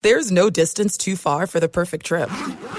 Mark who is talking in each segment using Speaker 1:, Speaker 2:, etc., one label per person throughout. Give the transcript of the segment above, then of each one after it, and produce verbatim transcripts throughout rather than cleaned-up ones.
Speaker 1: There's no distance too far for the perfect trip.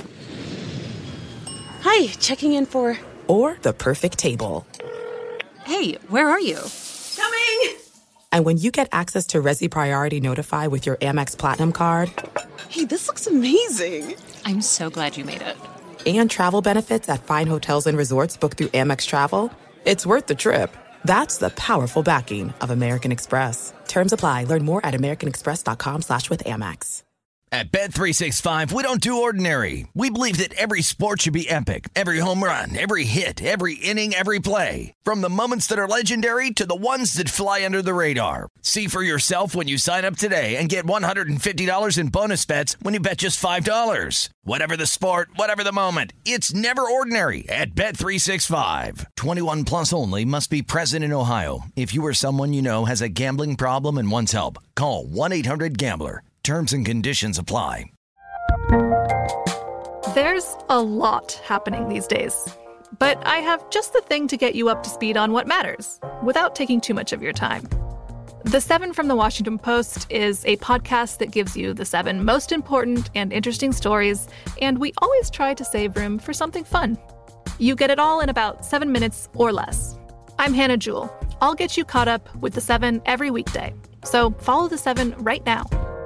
Speaker 2: Hi, checking in for...
Speaker 1: Or the perfect table.
Speaker 3: Hey, where are you?
Speaker 2: Coming!
Speaker 1: And when you get access to Resi Priority Notify with your Amex Platinum card...
Speaker 2: Hey, this looks amazing.
Speaker 3: I'm so glad you made it.
Speaker 1: And travel benefits at fine hotels and resorts booked through Amex Travel, it's worth the trip. That's the powerful backing of American Express. Terms apply. Learn more at americanexpress.com slash with Amex.
Speaker 4: At Bet three sixty-five, we don't do ordinary. We believe that every sport should be epic. Every home run, every hit, every inning, every play. From the moments that are legendary to the ones that fly under the radar. See for yourself when you sign up today and get one hundred fifty dollars in bonus bets when you bet just five dollars. Whatever the sport, whatever the moment, it's never ordinary at Bet three sixty-five. twenty-one plus only. Must be present in Ohio. If you or someone you know has a gambling problem and wants help, call one eight hundred gambler. Terms and conditions apply.
Speaker 5: There's a lot happening these days, but I have just the thing to get you up to speed on what matters without taking too much of your time. The Seven from the Washington Post is a podcast that gives you the seven most important and interesting stories, and we always try to save room for something fun. You get it all in about seven minutes or less. I'm Hannah Jewell. I'll get you caught up with the seven every weekday. So follow the seven right now.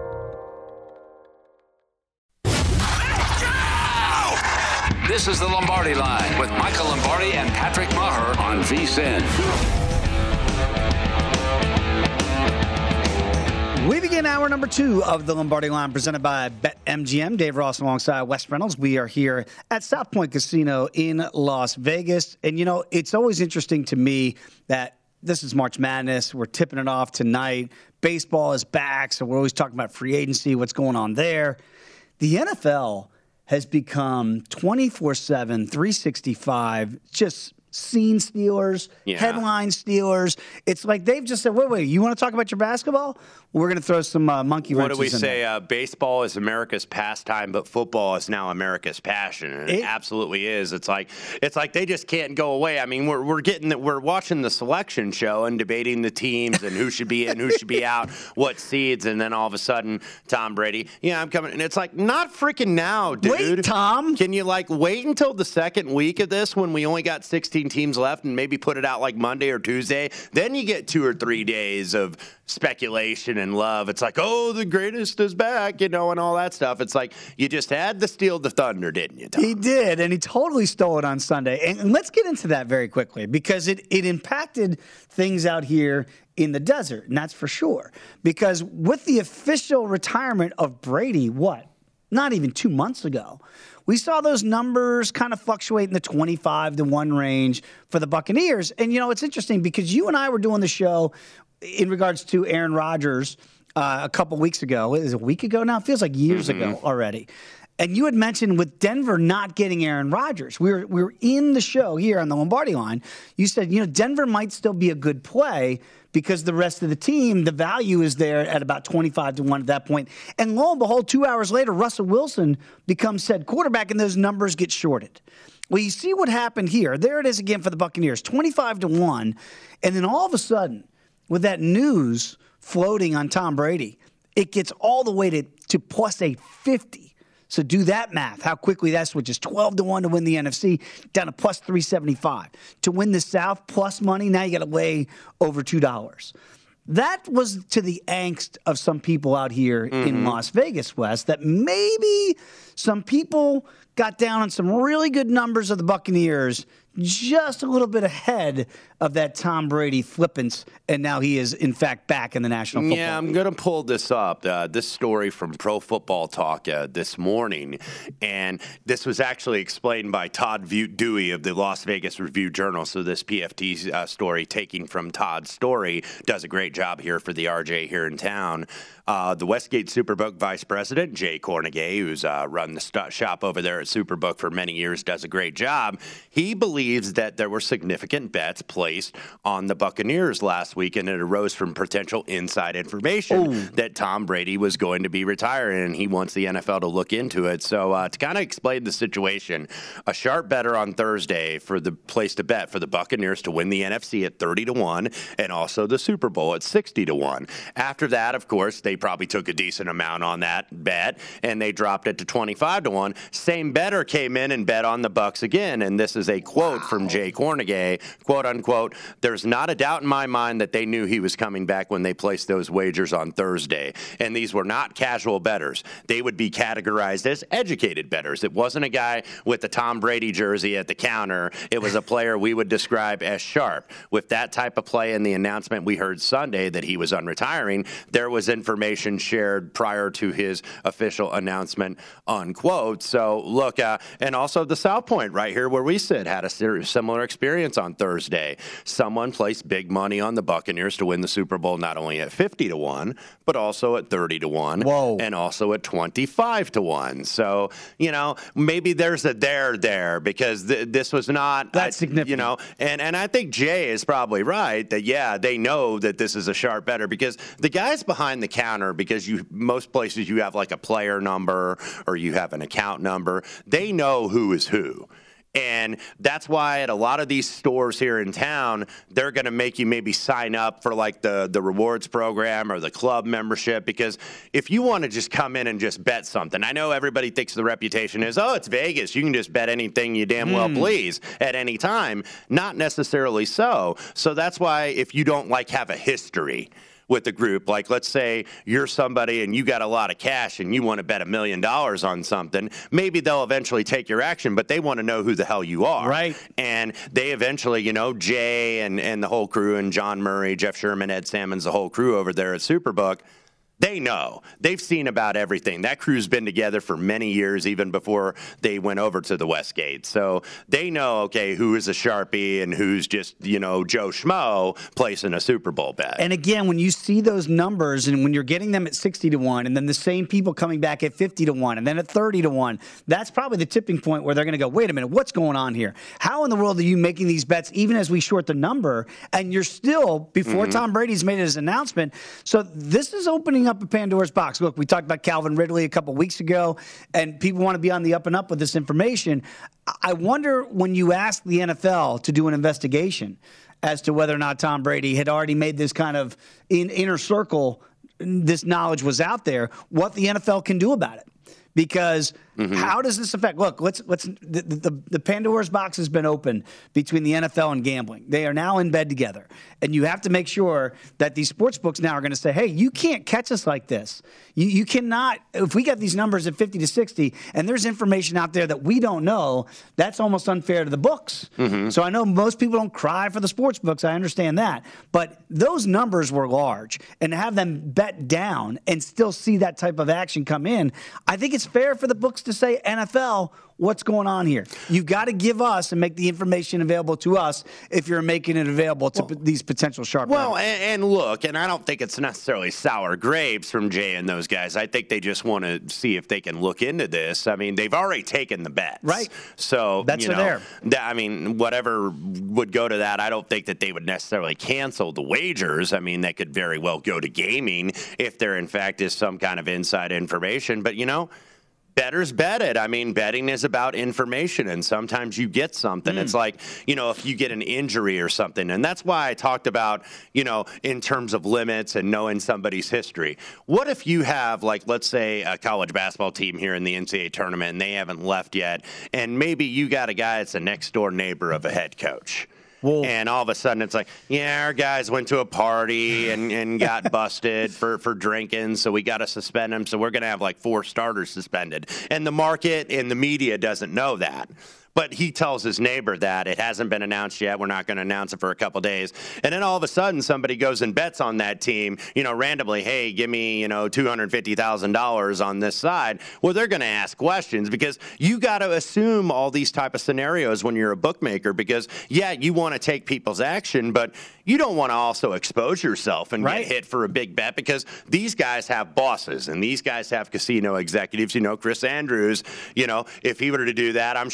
Speaker 6: This is the Lombardi Line with Michael Lombardi and Patrick Maher on V S I N.
Speaker 7: We begin hour number two of the Lombardi Line presented by BetMGM. Dave Ross alongside Wes Reynolds. We are here at South Point Casino in Las Vegas. And, you know, it's always interesting to me that this is March Madness. We're tipping it off tonight. Baseball is back, so we're always talking about free agency, what's going on there. The N F L has become twenty-four seven, three sixty-five, just scene stealers, yeah. headline stealers. It's like they've just said, wait, wait, you want to talk about your basketball? We're going to throw some uh, monkey wrenches in
Speaker 8: What do we say?
Speaker 7: Uh,
Speaker 8: baseball is America's pastime, but football is now America's passion, and it, it absolutely is. It's like it's like they just can't go away. I mean, we're we're getting the, we're watching the selection show and debating the teams and who should be in, who should be out, what seeds, and then all of a sudden, Tom Brady, yeah, I'm coming, and it's like not freaking now, dude.
Speaker 7: Wait, Tom,
Speaker 8: can you like wait until the second week of this when we only got sixteen teams left and maybe put it out like Monday or Tuesday? Then you get two or three days of speculation and love. It's like, oh, the greatest is back, you know, and all that stuff. It's like you just had to steal the thunder, didn't you, Tom?
Speaker 7: He did, and he totally stole it on Sunday. And, and let's get into that very quickly because it, it impacted things out here in the desert, and that's for sure. Because with the official retirement of Brady, what? Not even two months ago, we saw those numbers kind of fluctuate in the twenty-five to one range for the Buccaneers. And, you know, it's interesting because you and I were doing the show in regards to Aaron Rodgers uh, a couple weeks ago. Is it a week ago now? It feels like years mm-hmm. ago already. And you had mentioned with Denver not getting Aaron Rodgers. We were, we were in the show here on the Lombardi Line. You said, you know, Denver might still be a good play because the rest of the team, the value is there at about twenty-five to one at that point. And lo and behold, two hours later, Russell Wilson becomes said quarterback, and those numbers get shorted. Well, you see what happened here. There it is again for the Buccaneers, twenty-five to one. And then all of a sudden, with that news floating on Tom Brady, it gets all the way to, to plus eight fifty. So do that math, how quickly that switches. twelve to one to win the N F C, down to plus three seventy-five. To win the South, plus money, now you got to lay over two dollars. That was to the angst of some people out here mm-hmm. in Las Vegas, West, that maybe some people got down on some really good numbers of the Buccaneers just a little bit ahead of that Tom Brady flippance, and now he is, in fact, back in the National Football
Speaker 8: Yeah, I'm
Speaker 7: League.
Speaker 8: going to pull this up, uh, this story from Pro Football Talk uh, this morning, and this was actually explained by Todd Dewey of the Las Vegas Review-Journal, so this P F T uh, story, taking from Todd's story, does a great job here for the R J here in town. Uh, the Westgate Superbook Vice President, Jay Cornegay, who's uh, run the st- shop over there at Superbook for many years, does a great job. He believes believes that there were significant bets placed on the Buccaneers last week, and it arose from potential inside information Ooh. that Tom Brady was going to be retiring, and he wants the N F L to look into it. So uh, to kind of explain the situation, a sharp better on Thursday for the place to bet for the Buccaneers to win the N F C at thirty to one, and also the Super Bowl at sixty to one. After that, of course, they probably took a decent amount on that bet, and they dropped it to twenty-five to one. Same bettor came in and bet on the Bucs again, and this is a quote wow. from Jay Kornegay, quote unquote, "There's not a doubt in my mind that they knew he was coming back when they placed those wagers on Thursday, and these were not casual bettors. They would be categorized as educated bettors. It wasn't a guy with the Tom Brady jersey at the counter. It was a player we would describe as sharp. With that type of play and the announcement we heard Sunday that he was unretiring, there was information shared prior to his official announcement," unquote. So, look, uh, and also the South Point right here where we sit had a similar experience on Thursday. Someone placed big money on the Buccaneers to win the Super Bowl not only at fifty to one, but also at thirty to one, Whoa. and also at twenty-five to one. So, you know, maybe there's a there there because th- this was not
Speaker 7: that's I, significant.
Speaker 8: You know, and, and I think Jay is probably right that, yeah, they know that this is a sharp better because the guys behind the counter, because you most places you have like a player number or you have an account number, they know who is who. And that's why at a lot of these stores here in town, they're going to make you maybe sign up for like the, the rewards program or the club membership, because if you want to just come in and just bet something, I know everybody thinks the reputation is, oh, it's Vegas. You can just bet anything you damn well mm. please at any time. Not necessarily so. So that's why if you don't like have a history with the group, like let's say you're somebody and you got a lot of cash and you want to bet a million dollars on something, maybe they'll eventually take your action, but they want to know who the hell you are.
Speaker 7: Right.
Speaker 8: And they eventually, you know, Jay and, and the whole crew and John Murray, Jeff Sherman, Ed Salmons, the whole crew over there at Superbook, they know. They've seen about everything. That crew's been together for many years, even before they went over to the Westgate. So they know, okay, who is a Sharpie and who's just, you know, Joe Schmo placing a Super Bowl bet.
Speaker 7: And again, when you see those numbers and when you're getting them at sixty to one and then the same people coming back at fifty to one and then at thirty to one, that's probably the tipping point where they're going to go, wait a minute, what's going on here? How in the world are you making these bets even as we short the number and you're still, before mm-hmm. Tom Brady's made his announcement? So this is opening up up a Pandora's box. Look, we talked about Calvin Ridley a couple weeks ago, and people want to be on the up and up with this information. I wonder when you ask the N F L to do an investigation as to whether or not Tom Brady had already made this kind of in, inner circle, this knowledge was out there, what the N F L can do about it. Because mm-hmm. how does this affect? Look, let's let's the, the the Pandora's box has been opened between the N F L and gambling. They are now in bed together, and you have to make sure that these sports books now are going to say, "Hey, you can't catch us like this. You you cannot. If we got these numbers at fifty to sixty, and there's information out there that we don't know, that's almost unfair to the books." Mm-hmm. So I know most people don't cry for the sports books. I understand that, but those numbers were large, and to have them bet down and still see that type of action come in, I think it's fair for the books to say, N F L, what's going on here? You've got to give us and make the information available to us if you're making it available to well, p- these potential sharp
Speaker 8: Well, and, and look, and I don't think it's necessarily sour grapes from Jay and those guys. I think they just want to see if they can look into this. I mean, they've already taken the bets.
Speaker 7: Right.
Speaker 8: So,
Speaker 7: Bets
Speaker 8: you know,
Speaker 7: are there.
Speaker 8: Th- I mean, whatever would go to that, I don't think that they would necessarily cancel the wagers. I mean, they could very well go to gaming if there, in fact, is some kind of inside information. But, you know, bettors bet it. I mean, betting is about information, and sometimes you get something. Mm. It's like, you know, if you get an injury or something, and that's why I talked about, you know, in terms of limits and knowing somebody's history. What if you have, like, let's say a college basketball team here in the N C double A tournament, and they haven't left yet, and maybe you got a guy that's a next-door neighbor of a head coach. Whoa. And all of a sudden it's like, yeah, our guys went to a party and, and got busted for, for drinking, so we got to suspend them. So we're going to have like four starters suspended. And the market and the media doesn't know that. But he tells his neighbor that it hasn't been announced yet. We're not going to announce it for a couple days. And then all of a sudden, somebody goes and bets on that team, you know, randomly, hey, give me, you know, two hundred fifty thousand dollars on this side. Well, they're going to ask questions because you got to assume all these type of scenarios when you're a bookmaker because, yeah, you want to take people's action, but you don't want to also expose yourself and right. get hit for a big bet because these guys have bosses and these guys have casino executives. You know, Chris Andrews, you know, if he were to do that, I'm sure Michael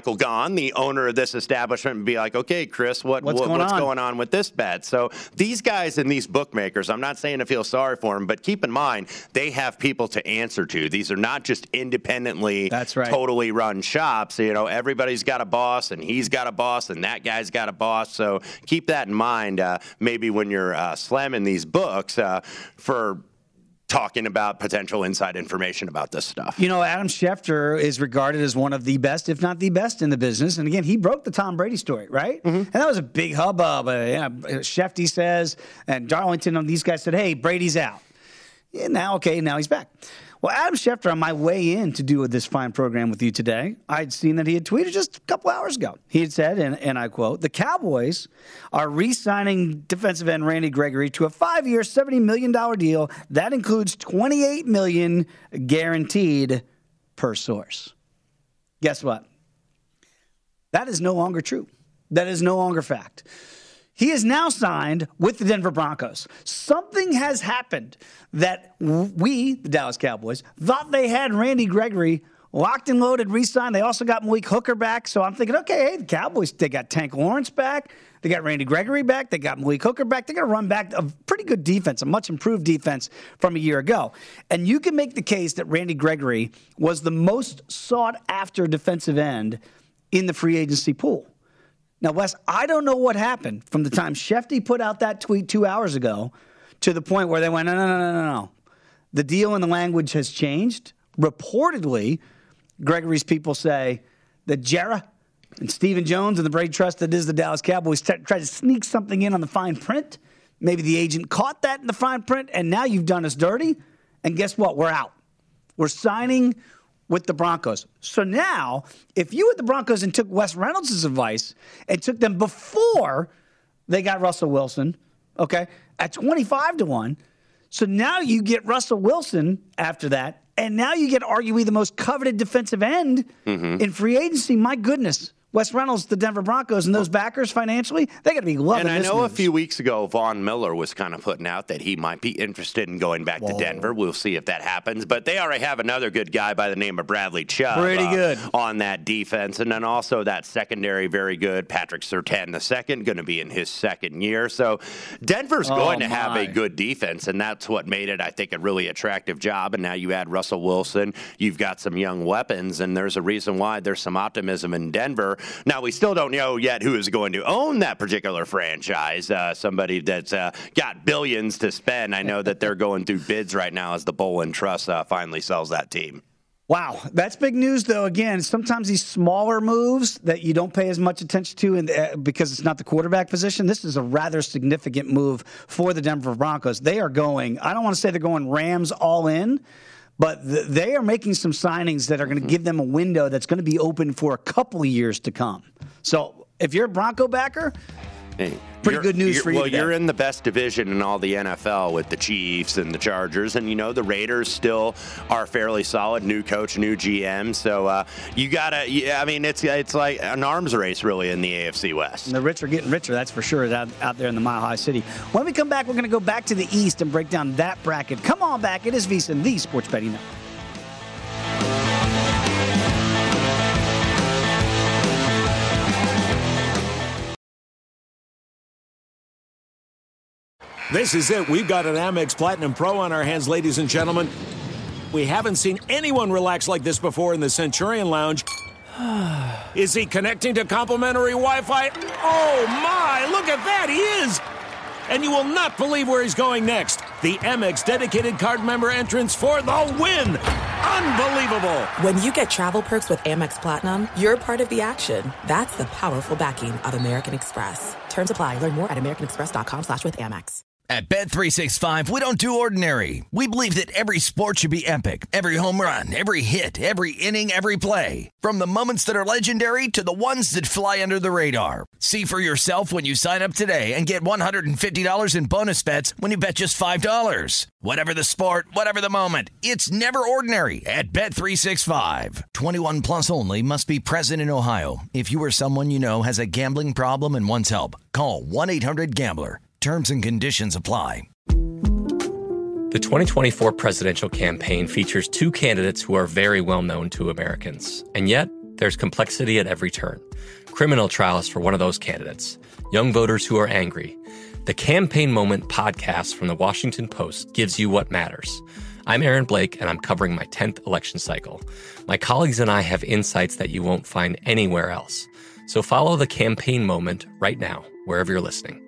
Speaker 8: Michael Gaughan, the owner of this establishment, and be like, okay, Chris, what,
Speaker 7: what's,
Speaker 8: what,
Speaker 7: going,
Speaker 8: what's
Speaker 7: on?
Speaker 8: going on with this bet? So these guys and these bookmakers, I'm not saying to feel sorry for them, but keep in mind, they have people to answer to. These are not just independently
Speaker 7: That's right.
Speaker 8: totally run shops. You know, everybody's got a boss, and he's got a boss, and that guy's got a boss. So keep that in mind uh, maybe when you're uh, slamming these books uh, for talking about potential inside information about this stuff.
Speaker 7: You know, Adam Schefter is regarded as one of the best, if not the best in the business. And again, he broke the Tom Brady story, right? Mm-hmm. And that was a big hubbub. Uh, yeah, Shefty says, and Darlington and these guys said, hey, Brady's out. Yeah, now, okay, now he's back. Well, Adam Schefter, on my way in to do this fine program with you today, I'd seen that he had tweeted just a couple hours ago. He had said, and, and I quote, the Cowboys are re-signing defensive end Randy Gregory to a five-year, seventy million dollars deal. That includes twenty-eight million dollars guaranteed per source. Guess what? That is no longer true. That is no longer fact. He is now signed with the Denver Broncos. Something has happened that we, the Dallas Cowboys, thought they had Randy Gregory locked and loaded, re-signed. They also got Malik Hooker back. So I'm thinking, okay, hey, the Cowboys, they got Tank Lawrence back. They got Randy Gregory back. They got Malik Hooker back. They're going to run back a pretty good defense, a much improved defense from a year ago. And you can make the case that Randy Gregory was the most sought-after defensive end in the free agency pool. Now, Wes, I don't know what happened from the time Shefty put out that tweet two hours ago to the point where they went, no, no, no, no, no, no. The deal and the language has changed. Reportedly, Gregory's people say that Jera and Stephen Jones and the Brady Trust that is the Dallas Cowboys t- tried to sneak something in on the fine print. Maybe the agent caught that in the fine print, and now you've done us dirty. And guess what? We're out. We're signing with the Broncos. So now, if you were the Broncos and took Wes Reynolds' advice and took them before they got Russell Wilson, okay, at twenty-five to one, so now you get Russell Wilson after that, and now you get arguably the most coveted defensive end mm-hmm. in free agency. My goodness. Wes Reynolds, the Denver Broncos, and those backers financially, they got to be loving this.
Speaker 8: And I know
Speaker 7: news.
Speaker 8: A few weeks ago, Von Miller was kind of putting out that he might be interested in going back Whoa. to Denver. We'll see if that happens. But they already have another good guy by the name of Bradley Chubb.
Speaker 7: Pretty
Speaker 8: uh,
Speaker 7: good.
Speaker 8: On that defense. And then also that secondary, very good. Patrick Surtain the second, going to be in his second year. So Denver's
Speaker 7: oh,
Speaker 8: going to
Speaker 7: my.
Speaker 8: have a good defense, and that's what made it, I think, a really attractive job. And now you add Russell Wilson. You've got some young weapons, and there's a reason why there's some optimism in Denver. Now, we still don't don't know yet who is going to own that particular franchise. Uh, somebody that's uh, got billions to spend. I know that they're going through bids right now as the Bolin Trust uh, finally sells that team.
Speaker 7: Wow, that's big news, though. Again, sometimes these smaller moves that you don't pay as much attention to in, uh, because it's not the quarterback position, this is a rather significant move for the Denver Broncos. They are going, I don't want to say they're going Rams all in, but th- they are making some signings that are going to give them a window that's going to be open for a couple of years to come. So if you're a Bronco backer,
Speaker 8: hey,
Speaker 7: pretty good news for you
Speaker 8: Well,
Speaker 7: today.
Speaker 8: You're in the best division in all the N F L with the Chiefs and the Chargers. And, you know, the Raiders still are fairly solid. New coach, new G M. So uh, you got to, yeah, I mean, it's it's like an arms race, really, in the A F C West.
Speaker 7: And the rich are getting richer, that's for sure, out, out there in the Mile High City. When we come back, we're going to go back to the East and break down that bracket. Come on back. It is VSiN, the Sports Betting Network.
Speaker 9: This is it. We've got an Amex Platinum Pro on our hands, ladies and gentlemen. We haven't seen anyone relax like this before in the Centurion Lounge. Is he connecting to complimentary Wi-Fi? Oh, my. Look at that. He is. And you will not believe where he's going next. The Amex dedicated card member entrance for the win. Unbelievable.
Speaker 1: When you get travel perks with Amex Platinum, you're part of the action. That's the powerful backing of American Express. Terms apply. Learn more at americanexpress.com slash with Amex.
Speaker 4: At Bet three sixty-five, we don't do ordinary. We believe that every sport should be epic. Every home run, every hit, every inning, every play. From the moments that are legendary to the ones that fly under the radar. See for yourself when you sign up today and get one hundred fifty dollars in bonus bets when you bet just five dollars. Whatever the sport, whatever the moment, it's never ordinary at Bet three sixty-five. twenty-one plus only. Must be present in Ohio. If you or someone you know has a gambling problem and wants help, call one eight hundred gambler. Terms and conditions apply.
Speaker 10: The twenty twenty-four presidential campaign features two candidates who are very well known to Americans. And yet, there's complexity at every turn. Criminal trials for one of those candidates. Young voters who are angry. The Campaign Moment podcast from the Washington Post gives you what matters. I'm Aaron Blake, and I'm covering my tenth election cycle. My colleagues and I have insights that you won't find anywhere else. So follow the Campaign Moment right now, wherever you're listening.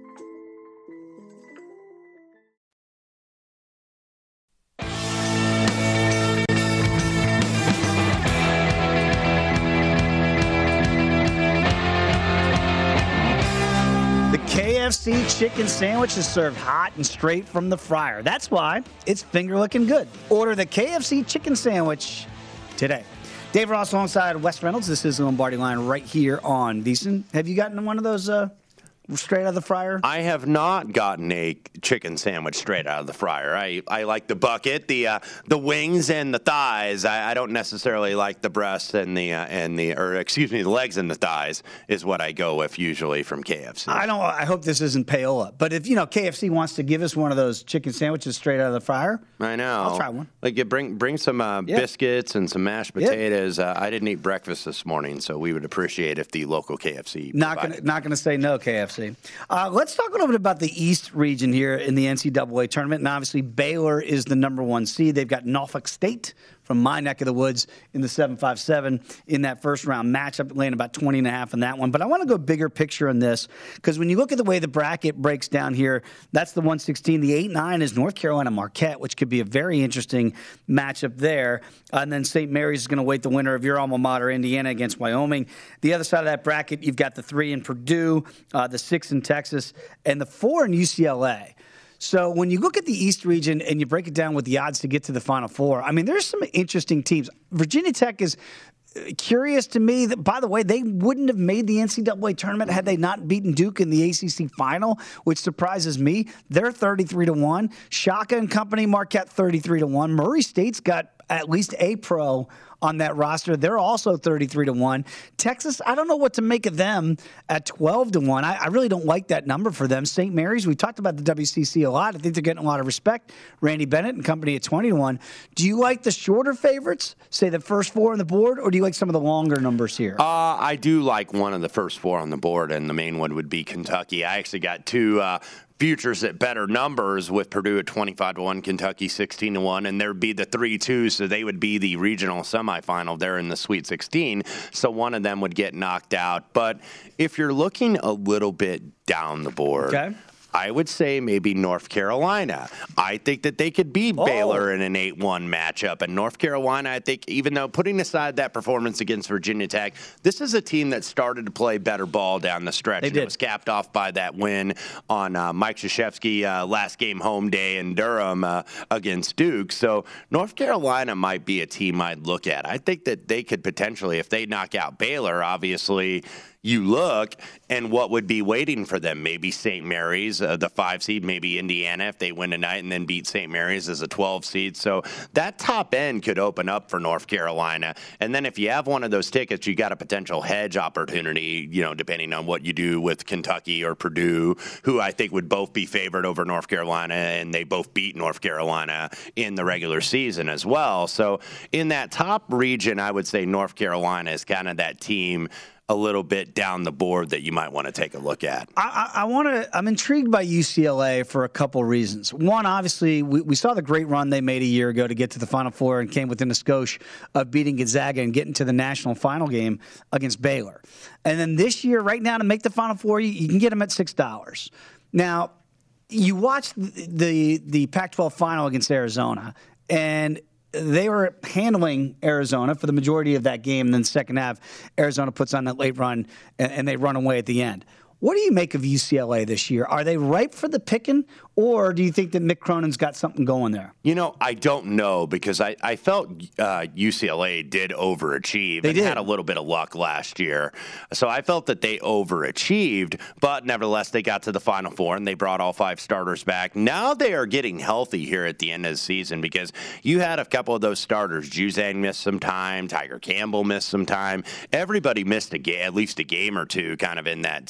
Speaker 7: K F C chicken sandwich is served hot and straight from the fryer. That's why it's finger looking good. Order the K F C chicken sandwich today. Dave Ross alongside Wes Reynolds. This is the Lombardi Line right here on VSiN. Have you gotten one of those uh, straight out of the fryer?
Speaker 8: I have not gotten a chicken sandwich straight out of the fryer. I, I like the bucket, the uh, the wings and the thighs. I, I don't necessarily like the breasts and the uh, and the or excuse me, the legs and the thighs is what I go with usually from K F C.
Speaker 7: I don't. I hope this isn't payola, but if you know K F C wants to give us one of those chicken sandwiches straight out of the fryer,
Speaker 8: I know.
Speaker 7: I'll try one.
Speaker 8: Like you bring bring some uh,
Speaker 7: yeah.
Speaker 8: biscuits and some mashed potatoes. Yeah. Uh, I didn't eat breakfast this morning, so we would appreciate if the local K F C
Speaker 7: not gonna not gonna say no K F C. Uh, let's talk a little bit about the East region here in the N C double A tournament. And obviously, Baylor is the number one seed. They've got Norfolk State from my neck of the woods in the seven five seven in that first round matchup, laying about twenty and a half in that one. But I want to go bigger picture on this because when you look at the way the bracket breaks down here, that's the one sixteen. The eight nine is North Carolina Marquette, which could be a very interesting matchup there. Uh, and then Saint Mary's is going to wait the winner of your alma mater, Indiana, against Wyoming. The other side of that bracket, you've got the three in Purdue, uh, the six in Texas, and the four in U C L A. So when you look at the East region and you break it down with the odds to get to the Final Four, I mean, there's some interesting teams. Virginia Tech is curious to me that, by the way, they wouldn't have made the N C double A tournament had they not beaten Duke in the A C C final, which surprises me. They're thirty-three to one. Shaka and company, Marquette thirty-three to one. Murray State's got at least a pro on that roster. They're also thirty-three to one. Texas, I don't know what to make of them at twelve to one. I, I really don't like that number for them. Saint Mary's, we talked about the W C C a lot. I think they're getting a lot of respect. Randy Bennett and company at twenty to one. Do you like the shorter favorites, say the first four on the board, or do you like some of the longer numbers here?
Speaker 8: Uh, I do like one of the first four on the board, and the main one would be Kentucky. I actually got two uh, futures at better numbers with Purdue at twenty-five to one, Kentucky sixteen to one, and there'd be the three two, so they would be the regional semifinal there in the Sweet sixteen, so one of them would get knocked out. But if you're looking a little bit down the board,
Speaker 7: okay,
Speaker 8: I would say maybe North Carolina. I think that they could beat oh. Baylor in an eight one matchup. And North Carolina, I think, even though putting aside that performance against Virginia Tech, this is a team that started to play better ball down the stretch.
Speaker 7: They
Speaker 8: and
Speaker 7: did.
Speaker 8: It was capped off by that win on uh, Mike Krzyzewski uh, last game home day in Durham uh, against Duke. So North Carolina might be a team I'd look at. I think that they could potentially, if they knock out Baylor, obviously – you look, and what would be waiting for them? Maybe Saint Mary's, uh, the five seed, maybe Indiana if they win tonight and then beat Saint Mary's as a twelve seed. So that top end could open up for North Carolina. And then if you have one of those tickets, you got a potential hedge opportunity, you know, depending on what you do with Kentucky or Purdue, who I think would both be favored over North Carolina, and they both beat North Carolina in the regular season as well. So in that top region, I would say North Carolina is kind of that team a little bit down the board that you might want to take a look at.
Speaker 7: I, I, I want to. I'm intrigued by U C L A for a couple reasons. One, obviously, we, we saw the great run they made a year ago to get to the Final Four and came within a skosh of beating Gonzaga and getting to the national final game against Baylor. And then this year, right now, to make the Final Four, you, you can get them at six dollars. Now, you watch the the, the Pac twelve final against Arizona, and they were handling Arizona for the majority of that game. And then second half, Arizona puts on that late run, and, and they run away at the end. What do you make of U C L A this year? Are they ripe for the picking, or do you think that Mick Cronin's got something going there?
Speaker 8: You know, I don't know, because I, I felt uh, U C L A did overachieve.
Speaker 7: They
Speaker 8: and
Speaker 7: did.
Speaker 8: had a little bit of luck last year. So I felt that they overachieved, but nevertheless, they got to the Final Four, and they brought all five starters back. Now they are getting healthy here at the end of the season, because you had a couple of those starters. Juzang missed some time. Tiger Campbell missed some time. Everybody missed a ga- at least a game or two kind of in that second half.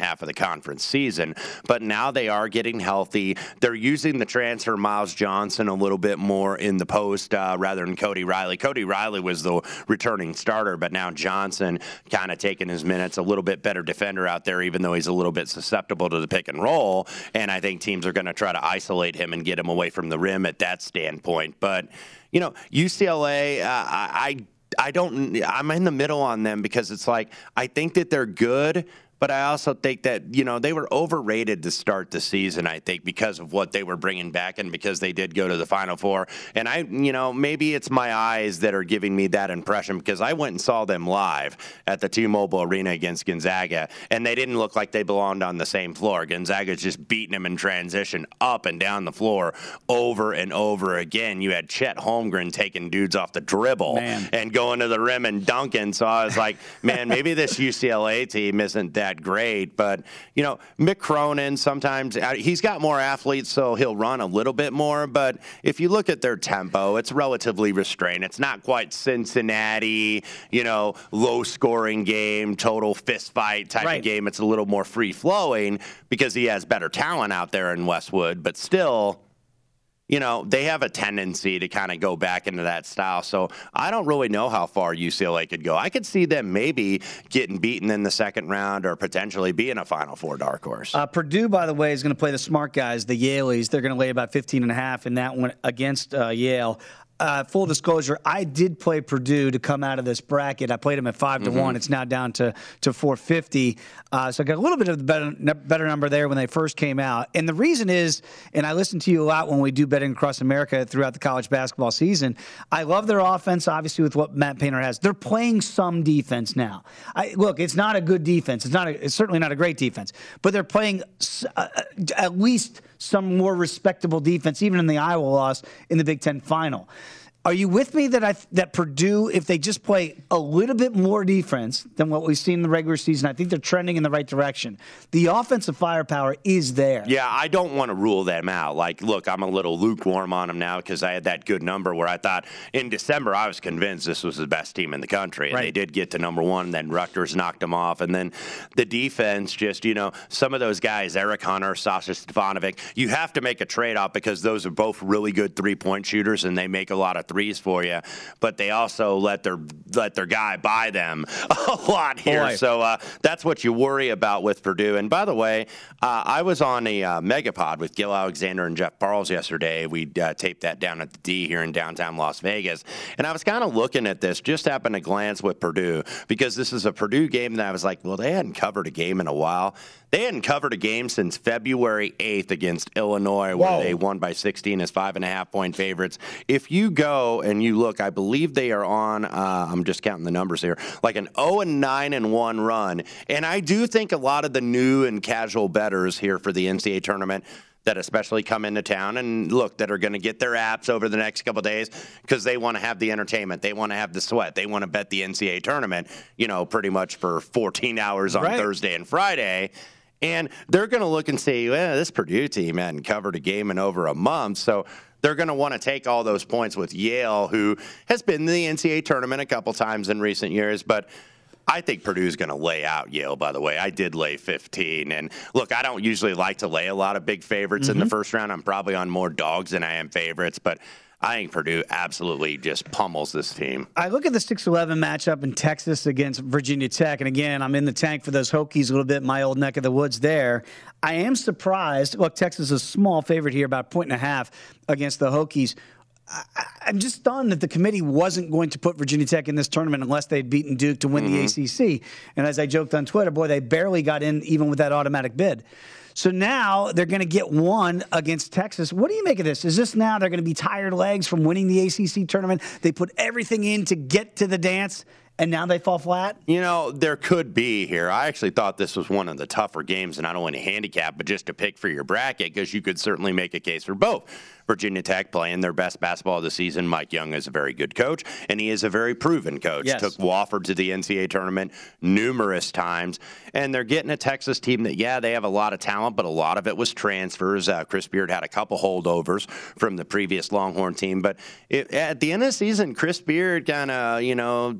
Speaker 8: half of the conference season. But now they are getting healthy. They're using the transfer Miles Johnson a little bit more in the post uh, rather than Cody Riley. Cody Riley was the returning starter, but now Johnson kind of taking his minutes, a little bit better defender out there, even though he's a little bit susceptible to the pick and roll. And I think teams are going to try to isolate him and get him away from the rim at that standpoint. But, you know, U C L A, uh, I, I don't, I'm in the middle on them because it's like, I think that they're good. But I also think that, you know, they were overrated to start the season, I think, because of what they were bringing back and because they did go to the Final Four. And I, you know, maybe it's my eyes that are giving me that impression because I went and saw them live at the T-Mobile Arena against Gonzaga, and they didn't look like they belonged on the same floor. Gonzaga's just beating them in transition up and down the floor over and over again. You had Chet Holmgren taking dudes off the dribble man. and going to the rim and dunking. So I was like, man, maybe this U C L A team isn't that great, but you know, Mick Cronin sometimes he's got more athletes, so he'll run a little bit more. But if you look at their tempo, it's relatively restrained. It's not quite Cincinnati, you know, low-scoring game, total fist fight type right. of game. It's a little more free-flowing because he has better talent out there in Westwood, but still. You know, they have a tendency to kind of go back into that style. So I don't really know how far U C L A could go. I could see them maybe getting beaten in the second round or potentially being a Final Four dark horse.
Speaker 7: Uh, Purdue, by the way, is going to play the smart guys, the Yaleys. They're going to lay about fifteen and a half in that one against uh, Yale. Uh, full disclosure, I did play Purdue to come out of this bracket. I played them at five to mm-hmm. one. It's now down to to four fifty. Uh, so I got a little bit of the better better number there when they first came out. And the reason is, and I listen to you a lot when we do betting across America throughout the college basketball season. I love their offense, obviously, with what Matt Painter has. They're playing some defense now. I, look, it's not a good defense. It's not. A, it's certainly not a great defense. But they're playing uh, at least some more respectable defense, even in the Iowa loss in the Big Ten final. Are you with me that I that Purdue, if they just play a little bit more defense than what we've seen in the regular season, I think they're trending in the right direction. The offensive firepower is there.
Speaker 8: Yeah, I don't want to rule them out. Like, look, I'm a little lukewarm on them now because I had that good number where I thought in December I was convinced this was the best team in the country. And right. they did get to number one, and then Rutgers knocked them off. And then the defense just, you know, some of those guys, Eric Hunter, Sasha Stefanovic, you have to make a trade-off because those are both really good three-point shooters, and they make a lot of threes for you, but they also let their let their guy buy them a lot here. Boy. So uh, that's what you worry about with Purdue. And by the way, uh, I was on a uh, Megapod with Gil Alexander and Jeff Parles yesterday. We uh, taped that down at the D here in downtown Las Vegas, and I was kind of looking at this, just happened to glance with Purdue because this is a Purdue game that I was like, well, they hadn't covered a game in a while. They hadn't covered a game since February eighth against Illinois, where Whoa. they won by sixteen as five and a half point favorites. If you go and you look, I believe they are on, uh, I'm just counting the numbers here, like an oh and nine and one run. And I do think a lot of the new and casual bettors here for the N C double A tournament that especially come into town and look, that are going to get their apps over the next couple of days because they want to have the entertainment. They want to have the sweat. They want to bet the N C double A tournament, you know, pretty much for fourteen hours on right. Thursday and Friday. And they're going to look and say, well, this Purdue team hadn't covered a game in over a month. So they're going to want to take all those points with Yale, who has been in the N C double A tournament a couple times in recent years. But I think Purdue's going to lay out Yale, by the way. I did lay fifteen. And, look, I don't usually like to lay a lot of big favorites mm-hmm. in the first round. I'm probably on more dogs than I am favorites. But I think Purdue absolutely just pummels this team. I look at the six eleven matchup in Texas against Virginia Tech, and again, I'm in the tank for those Hokies a little bit, my old neck of the woods there. I am surprised. Look, Texas is a small favorite here, about a point and a half against the Hokies. I, I'm just stunned that the committee wasn't going to put Virginia Tech in this tournament unless they'd beaten Duke to win mm-hmm. the A C C. And as I joked on Twitter, boy, they barely got in even with that automatic bid. So now they're going to get one against Texas. What do you make of this? Is this now they're going to be tired legs from winning the A C C tournament? They put everything in to get to the dance, and now they fall flat? You know, there could be here. I actually thought this was one of the tougher games, and not only to handicap, but just to pick for your bracket, because you could certainly make a case for both. Virginia Tech playing their best basketball of the season. Mike Young is a very good coach, and he is a very proven coach. Yes. Took Wofford to the N C double A tournament numerous times, and they're getting a Texas team that, yeah, they have a lot of talent, but a lot of it was transfers. Uh, Chris Beard had a couple holdovers from the previous Longhorn team, but it, at the end of the season, Chris Beard kind of, you know, they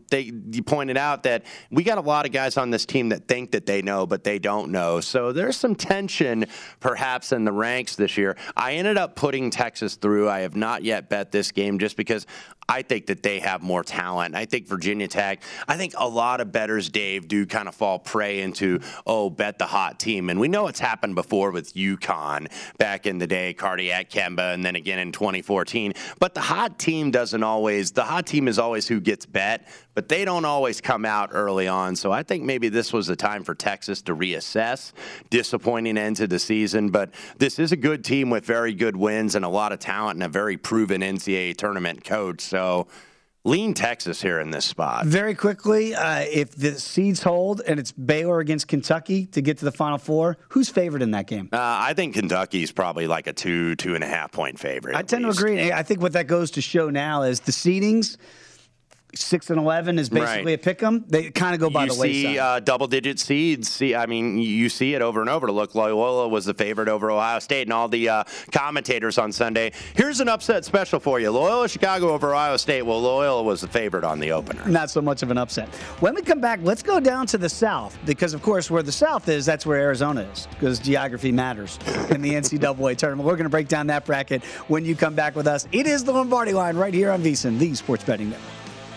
Speaker 8: you pointed out that we got a lot of guys on this team that think that they know, but they don't know. So there's some tension perhaps in the ranks this year. I ended up putting Texas through. I have not yet bet this game just because I think that they have more talent. I think Virginia Tech, I think a lot of bettors, Dave, do kind of fall prey into, oh, bet the hot team. And we know it's happened before with UConn back in the day, Cardiac Kemba, and then again in twenty fourteen. But the hot team doesn't always, the hot team is always who gets bet, but they don't always come out early on. So I think maybe this was a time for Texas to reassess. Disappointing end to the season, but this is a good team with very good wins and a lot of talent and a very proven N C double A tournament coach. So lean Texas here in this spot.
Speaker 7: Very quickly, uh, if the seeds hold and it's Baylor against Kentucky to get to the Final Four, who's favored in that game?
Speaker 8: Uh, I think Kentucky's probably like a two, two and a half point favorite.
Speaker 7: I tend
Speaker 8: least.
Speaker 7: to agree. I think what that goes to show now is the seedings. Six and eleven is basically
Speaker 8: right.
Speaker 7: a pick 'em. They kind of go by
Speaker 8: you
Speaker 7: the wayside.
Speaker 8: You see uh, double-digit seeds. See, I mean, you see it over and over. Look, Loyola was the favorite over Ohio State, and all the uh, commentators on Sunday. Here's an upset special for you: Loyola Chicago over Ohio State. Well, Loyola was the favorite on the opener.
Speaker 7: Not so much of an upset. When we come back, let's go down to the South because, of course, where the South is, that's where Arizona is because geography matters in the N C double A tournament. We're going to break down that bracket when you come back with us. It is the Lombardi Line right here on VSiN, the Sports Betting Network.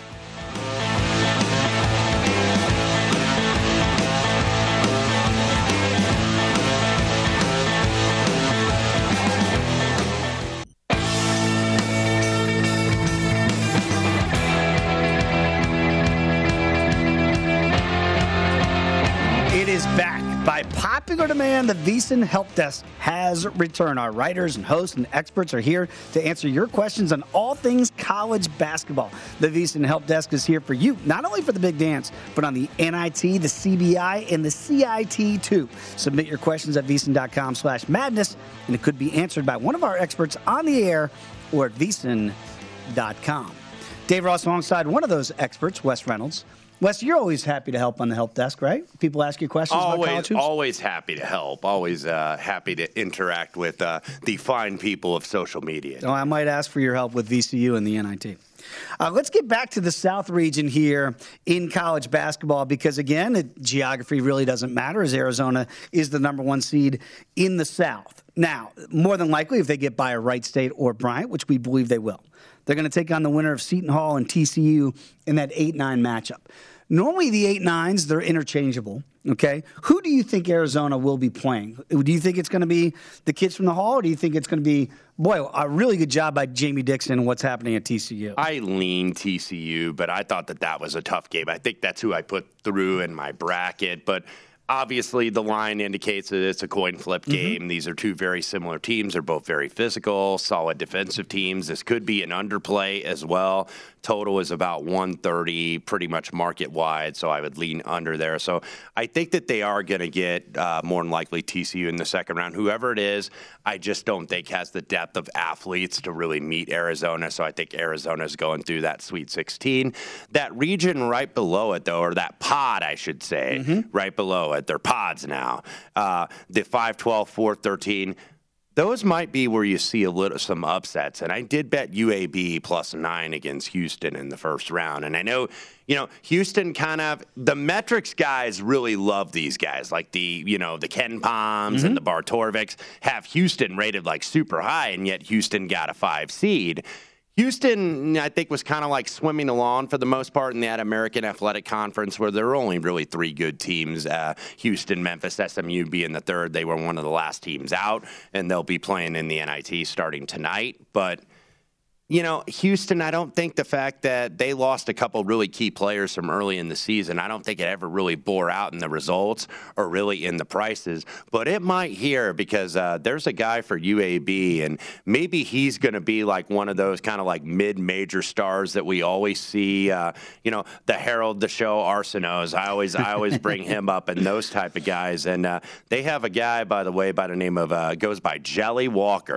Speaker 7: By popular demand, the VSiN Help Desk has returned. Our writers and hosts and experts are here to answer your questions on all things college basketball. The VSiN Help Desk is here for you, not only for the big dance, but on the N I T, the C B I, and the C I T too. Submit your questions at VSiN.com slash madness, and it could be answered by one of our experts on the air or at VSiN dot com. Dave Ross alongside one of those experts, Wes Reynolds. Wes, you're always happy to help on the help desk, right? People ask you questions
Speaker 8: always,
Speaker 7: about college hoops?
Speaker 8: Always happy to help. Always uh, happy to interact with uh, the fine people of social media.
Speaker 7: Oh, I might ask for your help with V C U and the N I T. Uh, let's get back to the South region here in college basketball because, again, it, geography really doesn't matter as Arizona is the number one seed in the South. Now, more than likely, if they get by a Wright State or Bryant, which we believe they will, they're going to take on the winner of Seton Hall and T C U in that eight nine matchup. Normally, the eight nines, they're interchangeable, okay? Who do you think Arizona will be playing? Do you think it's going to be the kids from the Hall, or do you think it's going to be, boy, a really good job by Jamie Dixon and what's happening at T C U?
Speaker 8: I lean T C U, but I thought that that was a tough game. I think that's who I put through in my bracket, but obviously the line indicates that it's a coin flip game. Mm-hmm. These are two very similar teams. They're both very physical, solid defensive teams. This could be an underplay as well. Total is about one thirty, pretty much market wide, so I would lean under there. So I think that they are going to get uh, more than likely T C U in the second round. Whoever it is, I just don't think has the depth of athletes to really meet Arizona, so I think Arizona is going through that Sweet sixteen. That region right below it, though, or that pod, I should say, mm-hmm. right below it, they're pods now, uh, the five twelve, four thirteen, those might be where you see a little some upsets. And I did bet U A B plus nine against Houston in the first round. And I know, you know, Houston kind of, the metrics guys really love these guys. Like the, you know, the Ken Palms mm-hmm. and the Bartorvics have Houston rated like super high, and yet Houston got a five seed. Houston, I think, was kind of like swimming along for the most part in that American Athletic Conference where there were only really three good teams, uh, Houston, Memphis, S M U being the third. They were one of the last teams out, and they'll be playing in the N I T starting tonight. But you know, Houston, I don't think the fact that they lost a couple really key players from early in the season, I don't think it ever really bore out in the results or really in the prices. But it might here because uh, there's a guy for U A B, and maybe he's going to be like one of those kind of like mid-major stars that we always see, uh, you know, the Herald the Show Arsenault. I always I always bring him up and those type of guys. And uh, they have a guy, by the way, by the name of, uh, goes by Jelly Walker.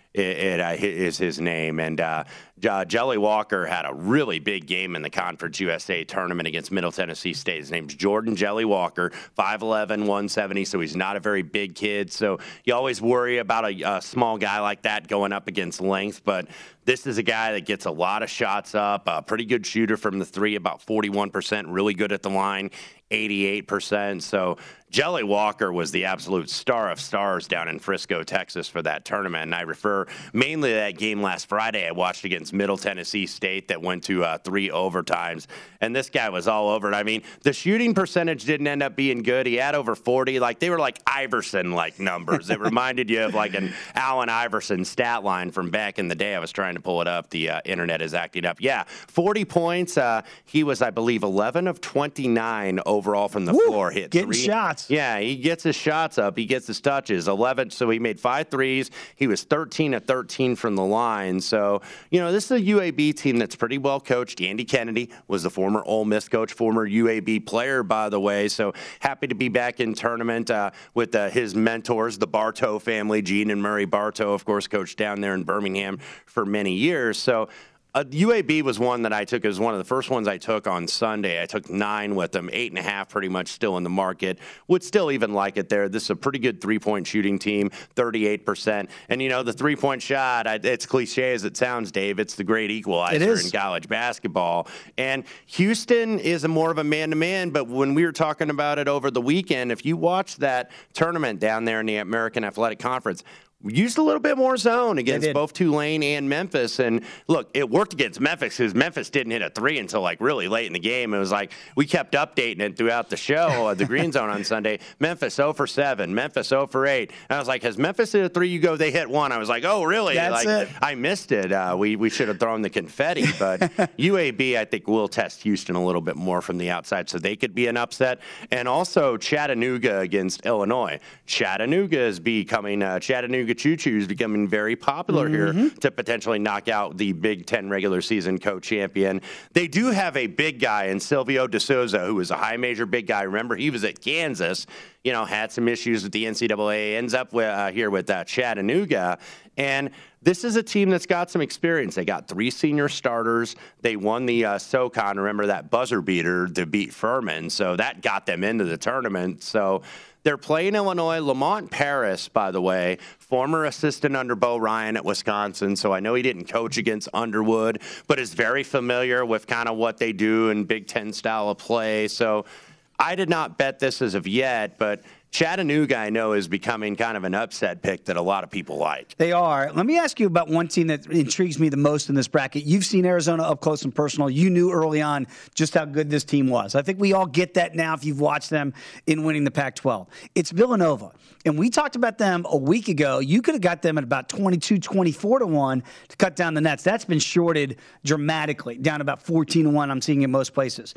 Speaker 8: It, it uh, is his name. And uh, uh, Jelly Walker had a really big game in the Conference U S A tournament against Middle Tennessee State. His name's Jordan Jelly Walker, five eleven, one seventy, so he's not a very big kid. So you always worry about a, a small guy like that going up against length. But this is a guy that gets a lot of shots up, a pretty good shooter from the three, about forty-one percent, really good at the line, eighty-eight percent. So Jelly Walker was the absolute star of stars down in Frisco, Texas for that tournament. And I refer mainly to that game last Friday I watched against Middle Tennessee State that went to uh, three overtimes. And this guy was all over it. I mean, the shooting percentage didn't end up being good. He had over forty. Like, they were like Iverson-like numbers. It reminded you of like an Allen Iverson stat line from back in the day. I was trying to pull it up. The uh, internet is acting up. Yeah, forty points. Uh, he was, I believe, eleven of twenty-nine overall from the
Speaker 7: Woo,
Speaker 8: floor. Hit
Speaker 7: getting
Speaker 8: three
Speaker 7: shots.
Speaker 8: Yeah, he gets his shots up. He gets his touches. eleven, so he made five threes. He was thirteen of thirteen from the line. So, you know, this is a U A B team that's pretty well coached. Andy Kennedy was the former Ole Miss coach, former U A B player, by the way. So happy to be back in tournament uh, with uh, his mentors, the Bartow family. Gene and Murray Bartow, of course, coached down there in Birmingham for many years. So Uh, U A B was one that I took as one of the first ones I took on Sunday. I took nine with them, eight and a half pretty much still in the market. Would still even like it there. This is a pretty good three-point shooting team, thirty-eight percent. And, you know, the three-point shot, I, it's cliche as it sounds, Dave. It's the great equalizer in college basketball. And Houston is a more of a man-to-man, but when we were talking about it over the weekend, if you watch that tournament down there in the American Athletic Conference, we used a little bit more zone against both Tulane and Memphis. And, look, it worked against Memphis because Memphis didn't hit a three until, like, really late in the game. It was like we kept updating it throughout the show, uh, the Green Zone on Sunday. Memphis zero for seven, Memphis zero for eight. And I was like, has Memphis hit a three? You go, they hit one. I was like, oh, really?
Speaker 7: That's
Speaker 8: like,
Speaker 7: it.
Speaker 8: I missed it. Uh, we, we should have thrown the confetti. But U A B, I think, will test Houston a little bit more from the outside, so they could be an upset. And also Chattanooga against Illinois. Chattanooga is becoming uh, Chattanooga Choo-Choo is becoming very popular
Speaker 7: Mm-hmm.
Speaker 8: here to potentially knock out the Big Ten regular season co-champion. They do have a big guy in Silvio De Souza, who is a high major big guy. Remember, he was at Kansas, you know, had some issues with the N C double A, ends up with, uh, here with uh, Chattanooga. And this is a team that's got some experience. They got three senior starters. They won the uh, SoCon. Remember that buzzer beater to beat Furman. So that got them into the tournament. So they're playing Illinois. Lamont Paris, by the way, former assistant under Bo Ryan at Wisconsin. So I know he didn't coach against Underwood, but is very familiar with kind of what they do in Big Ten style of play. So I did not bet this as of yet, but Chattanooga, I know, is becoming kind of an upset pick that a lot of people like.
Speaker 7: They are. Let me ask you about one team that intrigues me the most in this bracket. You've seen Arizona up close and personal. You knew early on just how good this team was. I think we all get that now if you've watched them in winning the Pac twelve. It's Villanova. And we talked about them a week ago. You could have got them at about twenty-two, twenty-four to one to cut down the nets. That's been shorted dramatically, down about fourteen to one I'm seeing in most places.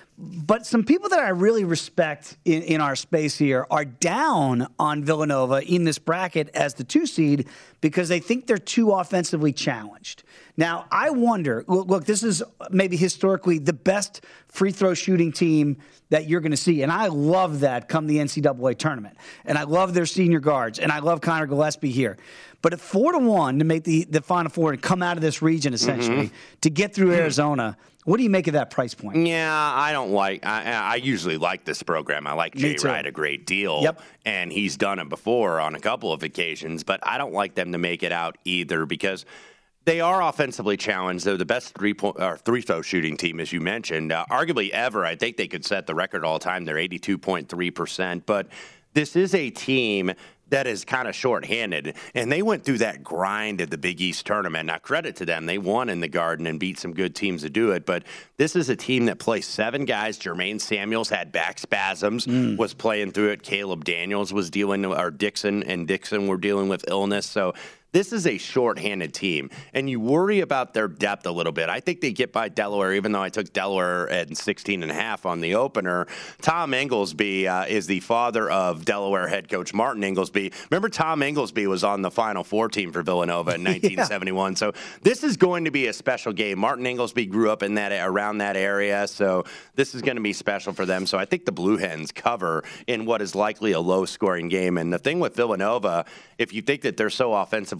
Speaker 7: But some people that I really respect in, in our space here are down on Villanova in this bracket as the two seed because they think they're too offensively challenged. Now, I wonder, look, look this is maybe historically the best free throw shooting team that you're going to see. And I love that come the N C double A tournament. And I love their senior guards. And I love Connor Gillespie here. But at four to one to make the, the Final Four and come out of this region, essentially, mm-hmm. to get through Arizona, what do you make of that price point?
Speaker 8: Yeah, I don't like I, I usually like this program. I like Jay Wright a great deal.
Speaker 7: Yep.
Speaker 8: And he's done it before on a couple of occasions. But I don't like them to make it out either because they are offensively challenged. They're the best three-point or three-throw shooting team, as you mentioned, uh, arguably ever. I think they could set the record all time. They're eighty-two point three percent. But this is a team that is kind of shorthanded, and they went through that grind at the Big East tournament. Now, credit to them. They won in the Garden and beat some good teams to do it, but this is a team that plays seven guys. Jermaine Samuels had back spasms, mm. was playing through it. Caleb Daniels was dealing, or Dixon and Dixon were dealing with illness, so this is a shorthanded team, and you worry about their depth a little bit. I think they get by Delaware, even though I took Delaware at sixteen and a half on the opener. Tom Inglesby uh, is the father of Delaware head coach Martin Inglesby. Remember, Tom Inglesby was on the Final Four team for Villanova in nineteen seventy-one. Yeah. So this is going to be a special game. Martin Inglesby grew up in that around that area, so this is going to be special for them. So I think the Blue Hens cover in what is likely a low-scoring game. And the thing with Villanova, if you think that they're so offensively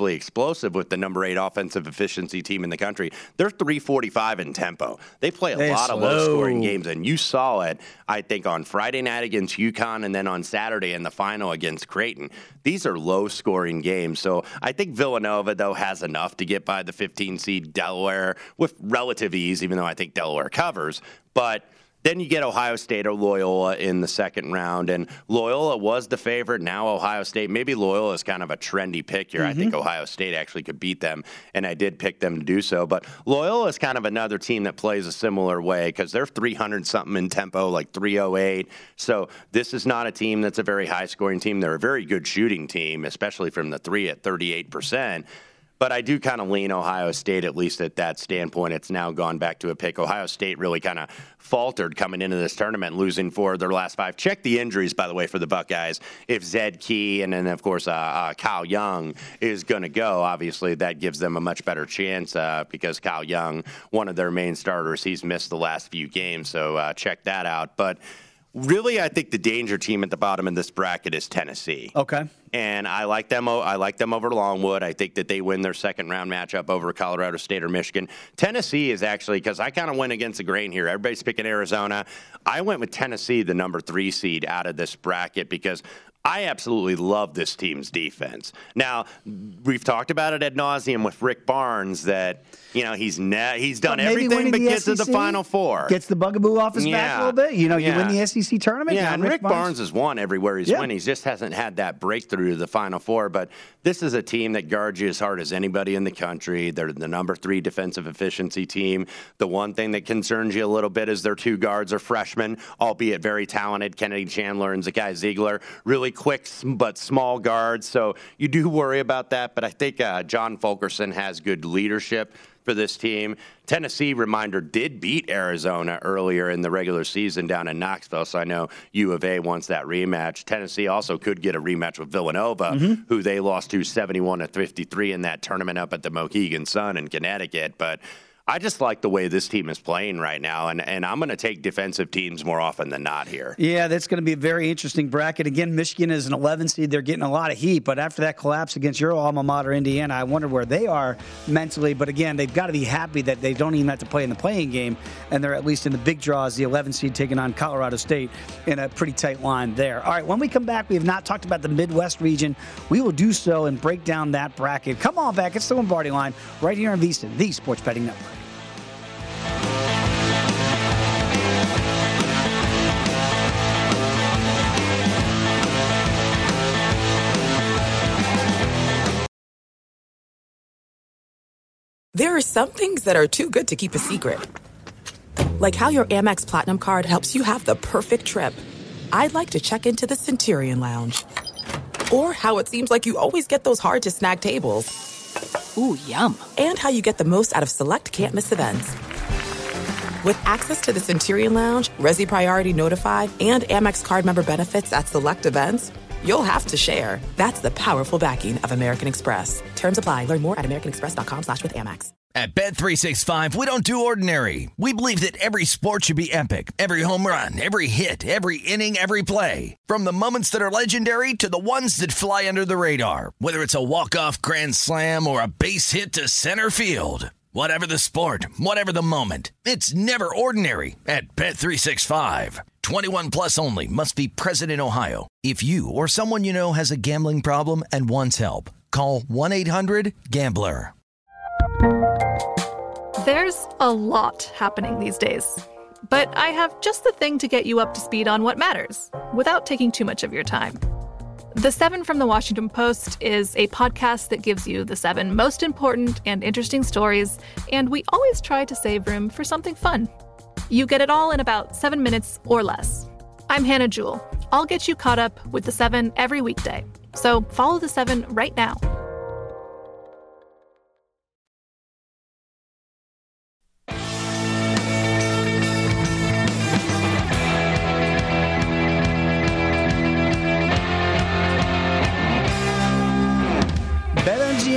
Speaker 8: offensively explosive with the number eight offensive efficiency team in the country. They're three forty-five in tempo. They play a
Speaker 7: They're
Speaker 8: lot
Speaker 7: slow.
Speaker 8: of low-scoring games, and you saw it, I think, on Friday night against UConn and then on Saturday in the final against Creighton. These are low-scoring games. So I think Villanova, though, has enough to get by the fifteen seed Delaware with relative ease, even though I think Delaware covers. But then you get Ohio State or Loyola in the second round, and Loyola was the favorite. Now Ohio State, maybe Loyola is kind of a trendy pick here. Mm-hmm. I think Ohio State actually could beat them, and I did pick them to do so. But Loyola is kind of another team that plays a similar way because they're three hundred something in tempo, like three oh eight. So this is not a team that's a very high-scoring team. They're a very good shooting team, especially from the three at thirty-eight percent. But I do kind of lean Ohio State, at least at that standpoint. It's now gone back to a pick. Ohio State really kind of faltered coming into this tournament, losing four of their last five. Check the injuries, by the way, for the Buckeyes. If Zed Key and then, of course, uh, uh, Kyle Young is going to go, obviously that gives them a much better chance uh, because Kyle Young, one of their main starters, he's missed the last few games. So uh, check that out. But really, I think the danger team at the bottom of this bracket is Tennessee.
Speaker 7: Okay.
Speaker 8: And I like them. I like them over Longwood. I think that they win their second round matchup over Colorado State or Michigan. Tennessee is actually, because I kind of went against the grain here. Everybody's picking Arizona. I went with Tennessee, the number three seed out of this bracket, because I absolutely love this team's defense. Now, we've talked about it ad nauseum with Rick Barnes that, you know, he's ne- he's done everything but get to the Final Four.
Speaker 7: Gets the bugaboo off his
Speaker 8: yeah.
Speaker 7: back a little bit. You know, you
Speaker 8: yeah.
Speaker 7: win the S E C tournament.
Speaker 8: Yeah, and
Speaker 7: Rick,
Speaker 8: Rick
Speaker 7: Barnes.
Speaker 8: Barnes has won everywhere he's
Speaker 7: yeah.
Speaker 8: won. He just hasn't had that breakthrough to the Final Four. But this is a team that guards you as hard as anybody in the country. They're the number three defensive efficiency team. The one thing that concerns you a little bit is their two guards are freshmen, albeit very talented. Kennedy Chandler and Zakai Ziegler, really quick but small guards. So you do worry about that. But I think uh, John Fulkerson has good leadership for this team. Tennessee, reminder, did beat Arizona earlier in the regular season down in Knoxville, so I know U of A wants that rematch. Tennessee also could get a rematch with Villanova, mm-hmm. who they lost to seventy-one to fifty-three in that tournament up at the Mohegan Sun in Connecticut. But I just like the way this team is playing right now, and, and I'm going to take defensive teams more often than not here.
Speaker 7: Yeah, that's going to be a very interesting bracket. Again, Michigan is an eleven seed. They're getting a lot of heat, but after that collapse against your alma mater, Indiana, I wonder where they are mentally. But again, they've got to be happy that they don't even have to play in the playing game, and they're at least in the big draws, the eleven seed taking on Colorado State in a pretty tight line there. All right, when we come back, we have not talked about the Midwest region. We will do so and break down that bracket. Come on back. It's the Lombardi Line right here on VSiN, the Sports Betting Network.
Speaker 1: There are some things that are too good to keep a secret. Like how your Amex Platinum card helps you have the perfect trip. I'd like to check into the Centurion Lounge. Or how it seems like you always get those hard-to-snag tables.
Speaker 3: Ooh, yum.
Speaker 1: And how you get the most out of select can't-miss events. With access to the Centurion Lounge, Resi Priority Notified, and Amex card member benefits at select events, you'll have to share. That's the powerful backing of American Express. Terms apply. Learn more at americanexpress.com slash with Amex.
Speaker 4: At Bet three sixty-five, we don't do ordinary. We believe that every sport should be epic. Every home run, every hit, every inning, every play. From the moments that are legendary to the ones that fly under the radar. Whether it's a walk-off grand slam or a base hit to center field. Whatever the sport, whatever the moment, it's never ordinary at Bet three sixty-five. twenty-one plus only. Must be present in Ohio. If you or someone you know has a gambling problem and wants help, call one eight hundred gambler.
Speaker 5: There's a lot happening these days, but I have just the thing to get you up to speed on what matters without taking too much of your time. The Seven from the Washington Post is a podcast that gives you the seven most important and interesting stories, and we always try to save room for something fun. You get it all in about seven minutes or less. I'm Hannah Jewell. I'll get you caught up with the seven every weekday. So follow the seven right now.
Speaker 7: BetMGM, the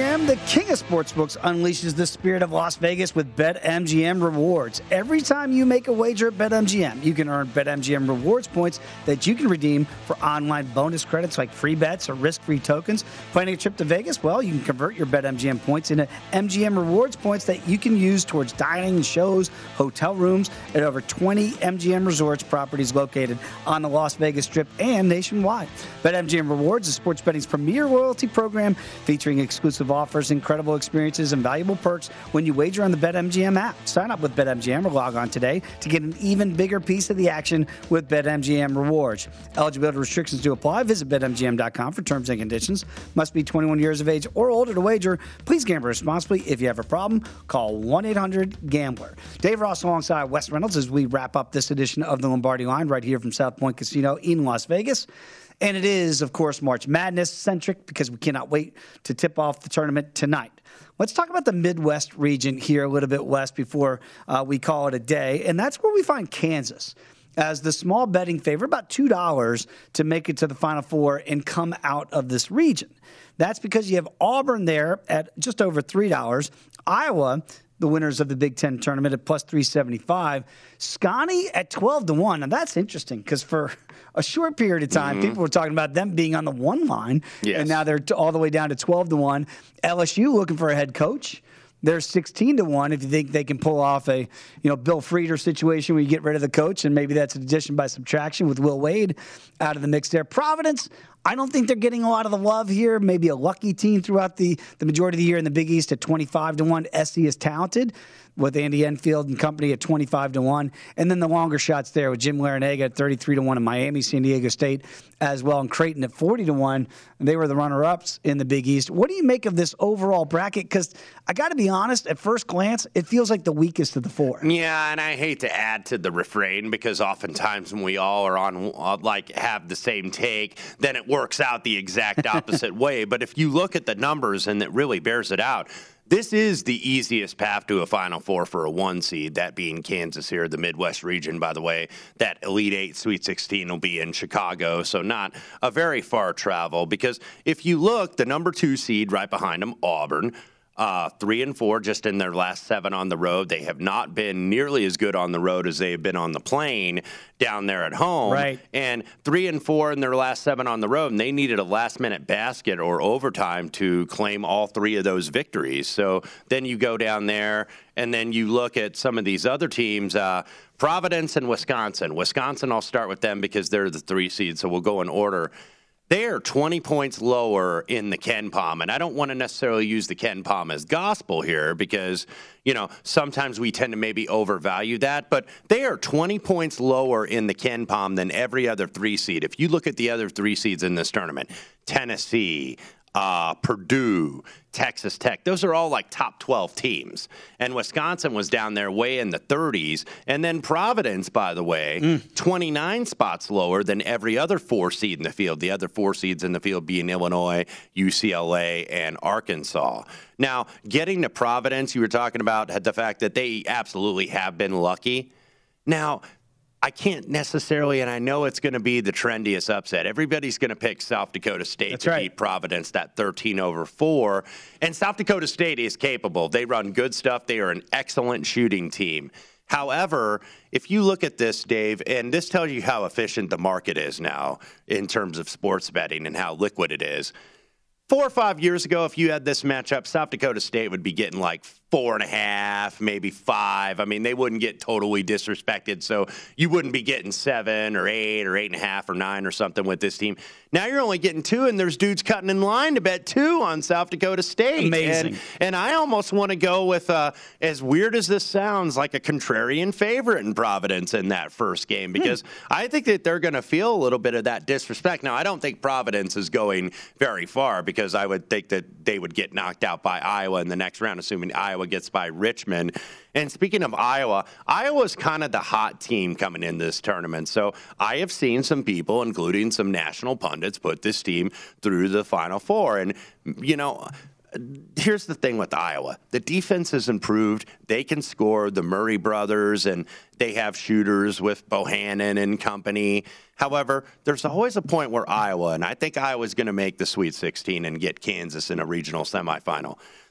Speaker 7: king of sportsbooks unleashes the spirit of Las Vegas with BetMGM Rewards. Every time you make a wager at BetMGM, you can earn BetMGM Rewards points that you can redeem for online bonus credits like free bets or risk-free tokens. Planning a trip to Vegas? Well, you can convert your BetMGM points into M G M Rewards points that you can use towards dining, shows, hotel rooms at over twenty M G M Resorts properties located on the Las Vegas Strip and nationwide. BetMGM Rewards is sports betting's premier loyalty program featuring exclusive offers, incredible experiences, and valuable perks when you wager on the BetMGM app. Sign up with BetMGM or log on today to get an even bigger piece of the action with BetMGM Rewards. Eligibility restrictions do apply. Visit Bet M G M dot com for terms and conditions. Must be twenty-one years of age or older to wager. Please gamble responsibly. If you have a problem, call one eight hundred gambler. Dave Ross alongside Wes Reynolds as we wrap up this edition of the Lombardi Line right here from South Point Casino in Las Vegas. And it is, of course, March Madness-centric because we cannot wait to tip off the tournament tonight. Let's talk about the Midwest region here a little bit, West, before uh, we call it a day. And that's where we find Kansas as the small betting favorite, about two dollars to make it to the Final Four and come out of this region. That's because you have Auburn there at just over three dollars. Iowa, the winners of the Big Ten tournament, at plus three seventy-five. Scotty at twelve to one. Now, that's interesting because for a short period of time, mm-hmm. people were talking about them being on the one line, yes. and now they're all the way down to twelve to one. L S U looking for a head coach. They're sixteen to one if you think they can pull off a, you know, Bill Frieder situation where you get rid of the coach, and maybe that's an addition by subtraction with Will Wade out of the mix there. Providence, I don't think they're getting a lot of the love here. Maybe a lucky team throughout the, the majority of the year in the Big East at twenty-five to one. S C is talented with Andy Enfield and company at twenty-five to one. And then the longer shots there with Jim Larinaga at thirty-three to one in Miami, San Diego State as well, and Creighton at forty to one. They were the runner-ups in the Big East. What do you make of this overall bracket? Because I got to be honest, at first glance, it feels like the weakest of the four.
Speaker 8: Yeah, and I hate to add to the refrain because oftentimes when we all are on, like, have the same take, then it works out the exact opposite way. But if you look at the numbers, and it really bears it out, this is the easiest path to a Final Four for a one seed, that being Kansas here, the Midwest region, by the way. That Elite Eight, Sweet sixteen will be in Chicago, so not a very far travel. Because if you look, the number two seed right behind them, Auburn, Uh, three and four just in their last seven on the road. They have not been nearly as good on the road as they have been on the plane down there at home.
Speaker 7: Right.
Speaker 8: And three and four in their last seven on the road, and they needed a last-minute basket or overtime to claim all three of those victories. So then you go down there, and then you look at some of these other teams, uh, Providence and Wisconsin. Wisconsin, I'll start with them because they're the three seed, so we'll go in order. They are twenty points lower in the Ken Pom, and I don't want to necessarily use the Ken Pom as gospel here because, you know, sometimes we tend to maybe overvalue that, but they are twenty points lower in the Ken Pom than every other three seed. If you look at the other three seeds in this tournament, Tennessee, uh, Purdue, Texas Tech, those are all like top twelve teams. And Wisconsin was down there way in the thirties. And then Providence, by the way, mm. twenty-nine spots lower than every other four seed in the field. The other four seeds in the field being Illinois, U C L A, and Arkansas. Now, getting to Providence, you were talking about the fact that they absolutely have been lucky. Now, I can't necessarily, and I know it's going to be the trendiest upset. Everybody's going to pick South Dakota State
Speaker 7: That's
Speaker 8: to
Speaker 7: right.
Speaker 8: beat Providence, that thirteen over four. And South Dakota State is capable. They run good stuff. They are an excellent shooting team. However, if you look at this, Dave, and this tells you how efficient the market is now in terms of sports betting and how liquid it is. Four or five years ago, if you had this matchup, South Dakota State would be getting like four and a half, maybe five. I mean, they wouldn't get totally disrespected, so you wouldn't be getting seven or eight or eight and a half or nine or something with this team. Now you're only getting two, and there's dudes cutting in line to bet two on South Dakota State.
Speaker 7: Amazing.
Speaker 8: And, and I almost want to go with, uh, as weird as this sounds, like a contrarian favorite in Providence in that first game because hmm. I think that they're going to feel a little bit of that disrespect. Now, I don't think Providence is going very far because I would think that they would get knocked out by Iowa in the next round, assuming Iowa gets by Richmond. And speaking of Iowa, Iowa's kind of the hot team coming in this tournament. So I have seen some people, including some national pundits, put this team through the Final Four. And, you know, here's the thing with Iowa. The defense has improved. They can score, the Murray brothers, and they have shooters with Bohannon and company. However, there's always a point where Iowa, and I think Iowa's going to make the Sweet sixteen and get Kansas in a regional semifinal.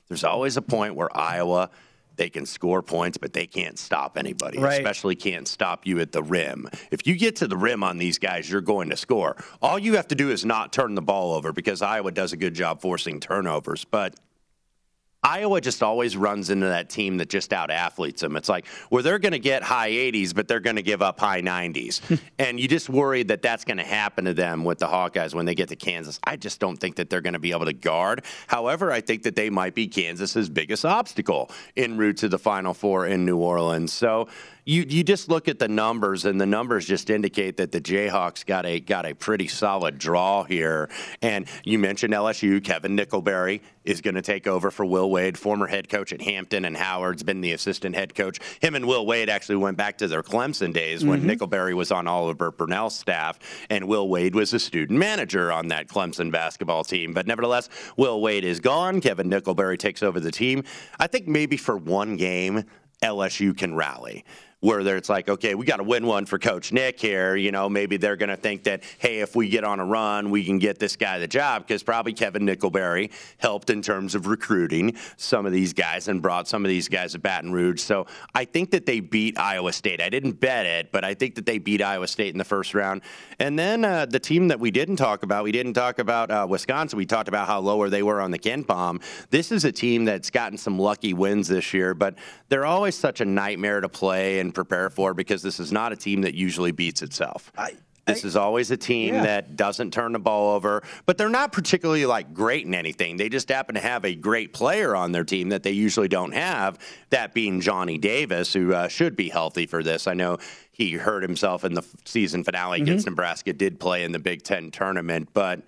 Speaker 8: there's always a point where Iowa, they can score points, but they can't stop anybody, right. Especially can't stop you at the rim. If you get to the rim on these guys, you're going to score. All you have to do is not turn the ball over because Iowa does a good job forcing turnovers. But Iowa just always runs into that team that just out-athletes them. It's like, well, they're going to get high eighties, but they're going to give up high nineties. And you just worry that that's going to happen to them with the Hawkeyes when they get to Kansas. I just don't think that they're going to be able to guard. However, I think that they might be Kansas's biggest obstacle en route to the Final Four in New Orleans. So you you just look at the numbers, and the numbers just indicate that the Jayhawks got a got a pretty solid draw here. And you mentioned L S U. Kevin Nickelberry is going to take over for Will Wade, former head coach at Hampton, and Howard's been the assistant head coach. Him and Will Wade actually went back to their Clemson days when mm-hmm. Nickelberry was on Oliver Purnell's staff, and Will Wade was a student manager on that Clemson basketball team. But nevertheless, Will Wade is gone. Kevin Nickelberry takes over the team. I think maybe for one game, L S U can rally. Where it's like, okay, we got to win one for Coach Nick here. You know, maybe they're going to think that, hey, if we get on a run, we can get this guy the job, because probably Kevin Nickelberry helped in terms of recruiting some of these guys and brought some of these guys to Baton Rouge. So I think that they beat Iowa State. I didn't bet it, but I think that they beat Iowa State in the first round. And then uh, the team that we didn't talk about, we didn't talk about uh, Wisconsin. We talked about how lower they were on the KenPom. This is a team that's gotten some lucky wins this year, but they're always such a nightmare to play and prepare for, because this is not a team that usually beats itself. I, this I, is always a team yeah. that doesn't turn the ball over, but they're not particularly like great in anything. They just happen to have a great player on their team that they usually don't have, that being Johnny Davis, who uh, should be healthy for this. I know he hurt himself in the season finale mm-hmm. against Nebraska, did play in the Big Ten tournament, but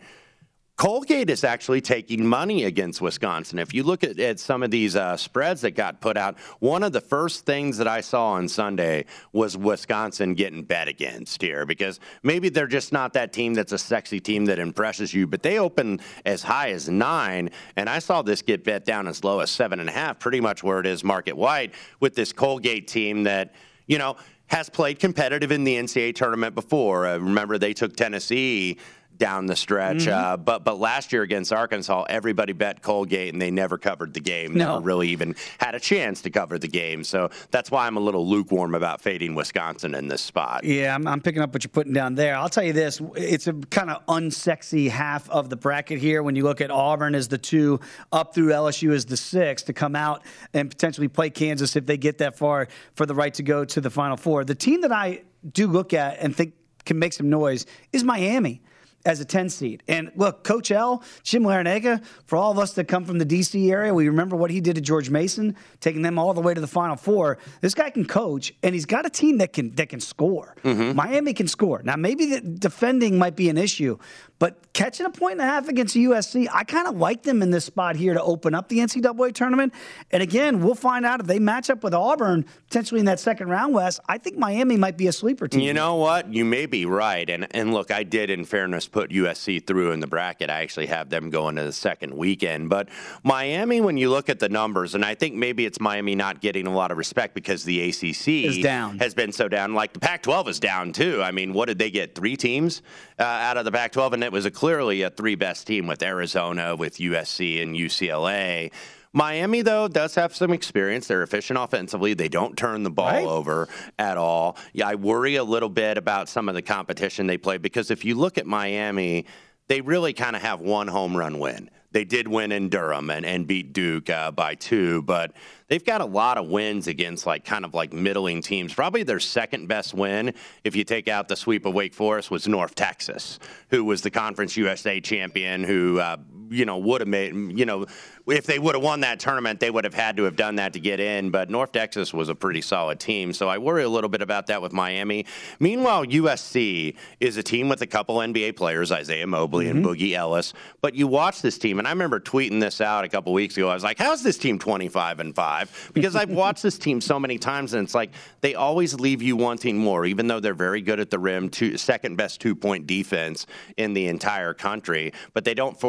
Speaker 8: Colgate is actually taking money against Wisconsin. If you look at, at some of these uh, spreads that got put out, one of the first things that I saw on Sunday was Wisconsin getting bet against here, because maybe they're just not that team that's a sexy team that impresses you, but they open as high as nine, and I saw this get bet down as low as seven and a half, pretty much where it is market wide, with this Colgate team that, you know, has played competitive in the N C double A tournament before. Uh, remember, they took Tennessee down the stretch. Mm-hmm. Uh, but but last year against Arkansas, everybody bet Colgate, and they never covered the game. No. Never really even had a chance to cover the game. So that's why I'm a little lukewarm about fading Wisconsin in this spot.
Speaker 7: Yeah, I'm, I'm picking up what you're putting down there. I'll tell you this. It's a kind of unsexy half of the bracket here when you look at Auburn as the two, up through L S U as the six, to come out and potentially play Kansas if they get that far for the right to go to the Final Four. The team that I do look at and think can make some noise is Miami as a ten seed. And look, Coach L, Jim Larinaga, for all of us that come from the D C area, we remember what he did to George Mason, taking them all the way to the Final Four. This guy can coach, and he's got a team that can that can score. Mm-hmm. Miami can score. Now, maybe the defending might be an issue, but catching a point and a half against U S C, I kind of like them in this spot here to open up the N C double A tournament. And again, we'll find out if they match up with Auburn potentially in that second round, Wes. I think Miami might be a sleeper team.
Speaker 8: You know what? You may be right. And and look, I did, in fairness, put U S C through in the bracket. I actually have them going to the second weekend. But Miami, when you look at the numbers, and I think maybe it's Miami not getting a lot of respect because the A C C
Speaker 7: is down.
Speaker 8: has been so down. Like the Pac twelve is down too. I mean, what did they get? Three teams uh, out of the Pac twelve, and it was a clearly a three best team with Arizona, with U S C, and U C L A. Miami, though, does have some experience. They're efficient offensively. They don't turn the ball right. over at all. Yeah, I worry a little bit about some of the competition they play, because if you look at Miami, they really kind of have one home run win. They did win in Durham and, and beat Duke uh, by two, but they've got a lot of wins against like kind of like middling teams. Probably their second best win, if you take out the sweep of Wake Forest, was North Texas, who was the Conference U S A champion, who uh, you know would have made you know if they would have won that tournament, they would have had to have done that to get in. But North Texas was a pretty solid team, so I worry a little bit about that with Miami. Meanwhile, U S C is a team with a couple N B A players, Isaiah Mobley mm-hmm. and Boogie Ellis. But you watch this team, and I remember tweeting this out a couple weeks ago. I was like, "How's this team twenty-five and five?" Because I've watched this team so many times, and it's like they always leave you wanting more, even though they're very good at the rim, two, second best two-point defense in the entire country. But they don't force a lot of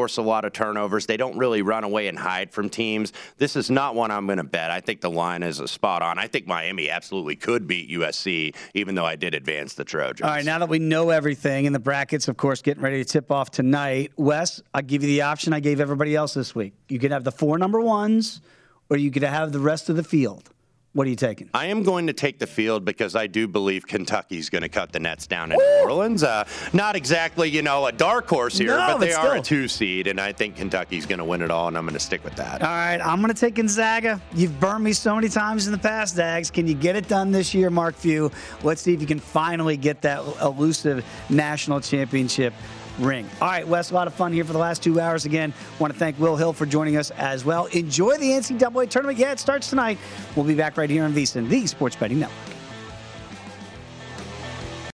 Speaker 8: of turnovers. They don't really run away and hide from teams. This is not one I'm going to bet. I think the line is a spot on. I think Miami absolutely could beat U S C, even though I did advance the Trojans.
Speaker 7: All right, now that we know everything, and the brackets, of course, getting ready to tip off tonight, Wes, I give you the option I gave everybody else this week. You could have the four number ones, or you could have the rest of the field. What are you taking?
Speaker 8: I am going to take the field because I do believe Kentucky's going to cut the Nets down in New Orleans. Uh, not exactly, you know, a dark horse here,
Speaker 7: no,
Speaker 8: but they
Speaker 7: but
Speaker 8: are a two seed, and I think Kentucky's going to win it all, and I'm going to stick with that.
Speaker 7: All right, I'm going to take Gonzaga. You've burned me so many times in the past, Dags. Can you get it done this year, Mark Few? Let's see if you can finally get that elusive national championship ring. All right, Wes, a lot of fun here for the last two hours. Again, want to thank Will Hill for joining us as well. Enjoy the N C double A tournament. Yeah, it starts tonight. We'll be back right here on VSiN, the Sports Betting Network.